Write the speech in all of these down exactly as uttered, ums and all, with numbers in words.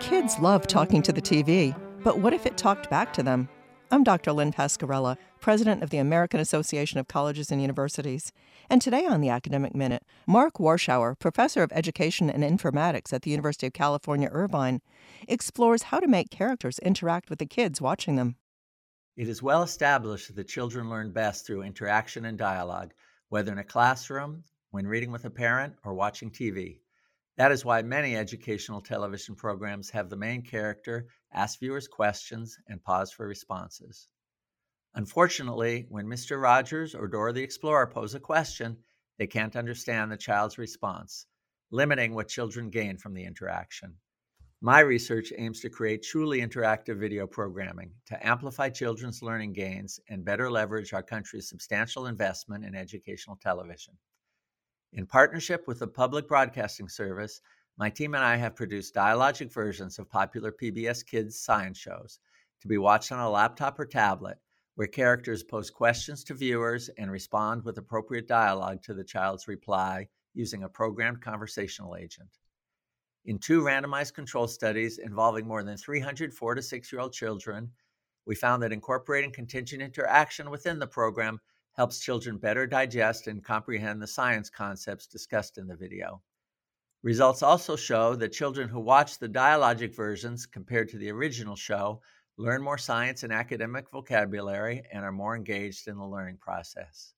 Kids love talking to the T V, but what if it talked back to them? I'm Doctor Lynn Pascarella, president of the American Association of Colleges and Universities. And today on the Academic Minute, Mark Warschauer, professor of education and informatics at the University of California, Irvine, explores how to make characters interact with the kids watching them. It is well established that children learn best through interaction and dialogue, whether in a classroom, when reading with a parent, or watching T V. That is why many educational television programs have the main character ask viewers questions and pause for responses. Unfortunately, when Mister Rogers or Dora the Explorer pose a question, they can't understand the child's response, limiting what children gain from the interaction. My research aims to create truly interactive video programming to amplify children's learning gains and better leverage our country's substantial investment in educational television. In partnership with the Public Broadcasting Service, my team and I have produced dialogic versions of popular P B S Kids science shows to be watched on a laptop or tablet, where characters pose questions to viewers and respond with appropriate dialogue to the child's reply using a programmed conversational agent. In two randomized control studies involving more than three hundred four to six-year-old children, we found that incorporating contingent interaction within the program helps children better digest and comprehend the science concepts discussed in the video. Results also show that children who watch the dialogic versions compared to the original show learn more science and academic vocabulary and are more engaged in the learning process.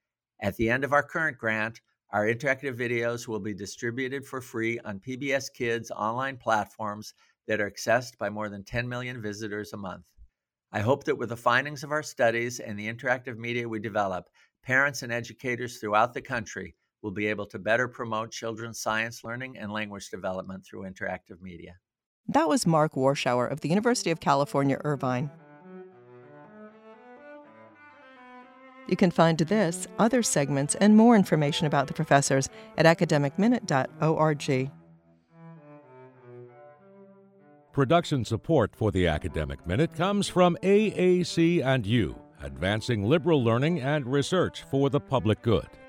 At the end of our current grant, our interactive videos will be distributed for free on P B S Kids online platforms that are accessed by more than ten million visitors a month. I hope that with the findings of our studies and the interactive media we develop, parents and educators throughout the country will be able to better promote children's science learning and language development through interactive media. That was Mark Warschauer of the University of California, Irvine. You can find this, other segments, and more information about the professors at academic minute dot org. Production support for the Academic Minute comes from A A C and U, advancing liberal learning and research for the public good.